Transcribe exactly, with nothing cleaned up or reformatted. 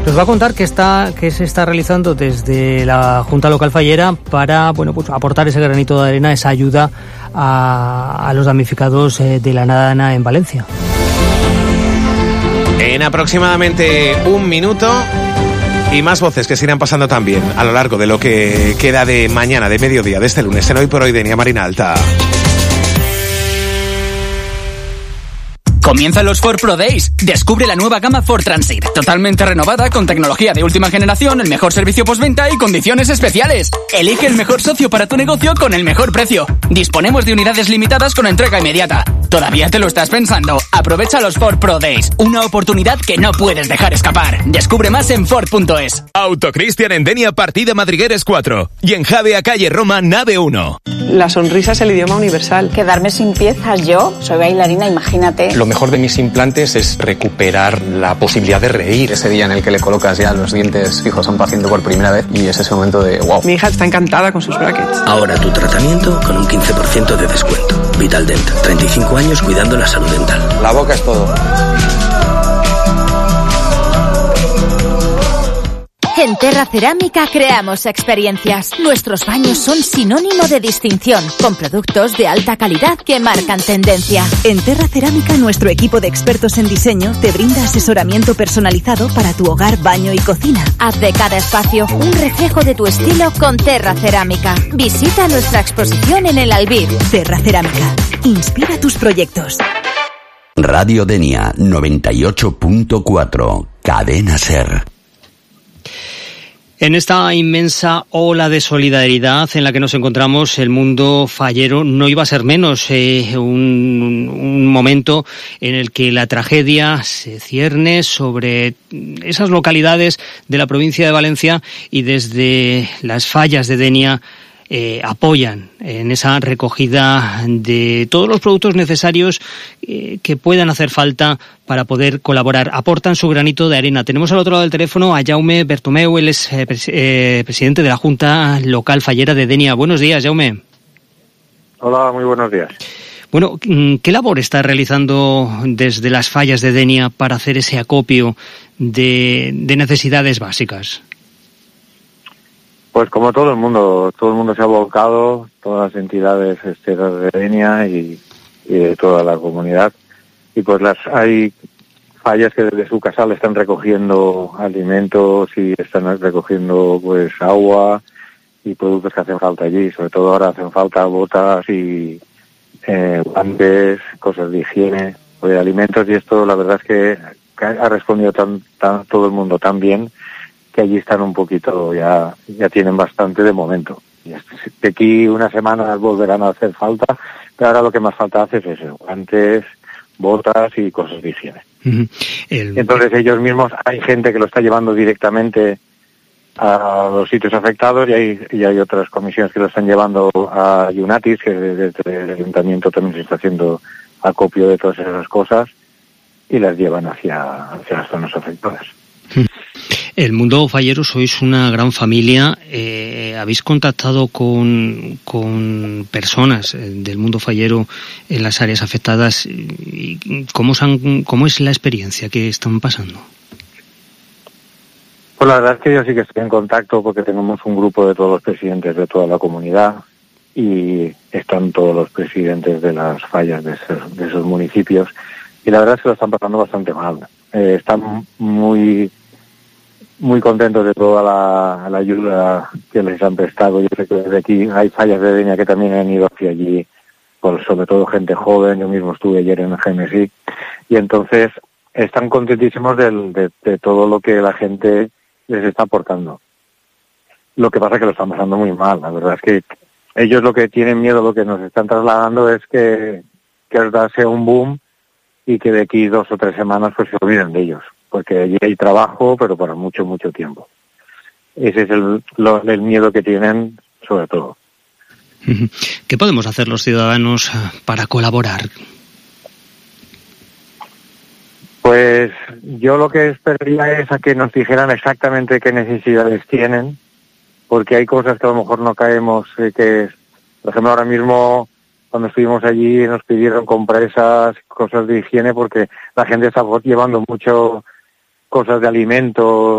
Nos va a contar qué está, qué se está realizando desde la Junta Local Fallera para, bueno, pues aportar ese granito de arena, esa ayuda a, a los damnificados de la Dana en Valencia. En aproximadamente un minuto y más voces que se irán pasando también a lo largo de lo que queda de mañana, de mediodía, de este lunes, en Hoy por Hoy, Denia Marina Alta. Comienzan los Ford Pro Days. Descubre la nueva gama Ford Transit, totalmente renovada, con tecnología de última generación, el mejor servicio postventa y condiciones especiales. Elige el mejor socio para tu negocio con el mejor precio. Disponemos de unidades limitadas con entrega inmediata. ¿Todavía te lo estás pensando? Aprovecha los Ford Pro Days, una oportunidad que no puedes dejar escapar. Descubre más en Ford punto es. Autocristian en Denia, partida Madrigueres cuatro. Y en Javea, calle Roma, nave uno. La sonrisa es el idioma universal. Quedarme sin piezas, yo soy bailarina, imagínate. Lo mejor de mis implantes es recuperar la posibilidad de reír. Ese día en el que le colocas ya los dientes fijos a un paciente por primera vez y es ese momento de wow. Mi hija está encantada con sus brackets. Ahora tu tratamiento con un quince por ciento de descuento. Vitaldent, treinta y cinco años cuidando la salud dental. La boca es todo. En Terra Cerámica creamos experiencias. Nuestros baños son sinónimo de distinción, con productos de alta calidad que marcan tendencia. En Terra Cerámica, nuestro equipo de expertos en diseño te brinda asesoramiento personalizado para tu hogar, baño y cocina. Haz de cada espacio un reflejo de tu estilo con Terra Cerámica. Visita nuestra exposición en el Albir. Terra Cerámica. Inspira tus proyectos. Radio Denia noventa y ocho punto cuatro. Cadena SER. En esta inmensa ola de solidaridad en la que nos encontramos, el mundo fallero no iba a ser menos. Eh, un, un momento en el que la tragedia se cierne sobre esas localidades de la provincia de Valencia y desde las fallas de Denia Eh, apoyan en esa recogida de todos los productos necesarios eh, que puedan hacer falta para poder colaborar. Aportan su granito de arena. Tenemos al otro lado del teléfono a Jaume Bertomeu, él es eh, pres- eh, presidente de la Junta Local Fallera de Denia. Buenos días, Jaume. Hola, muy buenos días. Bueno, ¿qué labor está realizando desde las fallas de Denia para hacer ese acopio de, de necesidades básicas? Pues como todo el mundo, todo el mundo se ha volcado, todas las entidades esteras de Denia y, y de toda la comunidad. Y pues las hay fallas que desde su casal están recogiendo alimentos y están recogiendo pues agua y productos que hacen falta allí. Sobre todo ahora hacen falta botas y eh, guantes, cosas de higiene, o de alimentos, y esto la verdad es que ha respondido tan, tan todo el mundo tan bien que allí están un poquito, ya ya tienen bastante de momento. De aquí unas semanas volverán a hacer falta, pero ahora lo que más falta hace es eso, guantes, botas y cosas de higiene. Uh-huh. El... Entonces ellos mismos, hay gente que lo está llevando directamente a los sitios afectados y hay, y hay otras comisiones que lo están llevando a Unatis, que desde el ayuntamiento también se está haciendo acopio de todas esas cosas y las llevan hacia, hacia las zonas afectadas. El mundo fallero sois una gran familia. Eh, ¿Habéis contactado con, con personas del mundo fallero en las áreas afectadas? ¿Y cómo, han, cómo es la experiencia que están pasando? Pues la verdad es que yo sí que estoy en contacto porque tenemos un grupo de todos los presidentes de toda la comunidad y están todos los presidentes de las fallas de esos, de esos municipios y la verdad es que lo están pasando bastante mal. Eh, están muy muy contentos de toda la, la ayuda que les han prestado. Yo sé que desde aquí hay fallas de Denia que también han ido hacia allí, por sobre todo gente joven. Yo mismo estuve ayer en el G M S I y entonces están contentísimos del, de, de todo lo que la gente les está aportando. Lo que pasa es que lo están pasando muy mal. La verdad es que ellos lo que tienen miedo, lo que nos están trasladando es que, que ahora sea un boom y que de aquí dos o tres semanas pues se olviden de ellos, porque allí hay trabajo, pero para mucho, mucho tiempo. Ese es el, lo, el miedo que tienen, sobre todo. ¿Qué podemos hacer los ciudadanos para colaborar? Pues yo lo que esperaría es a que nos dijeran exactamente qué necesidades tienen, porque hay cosas que a lo mejor no caemos, eh, que, por ejemplo, ahora mismo cuando estuvimos allí nos pidieron compresas, cosas de higiene, porque la gente está llevando mucho cosas de alimentos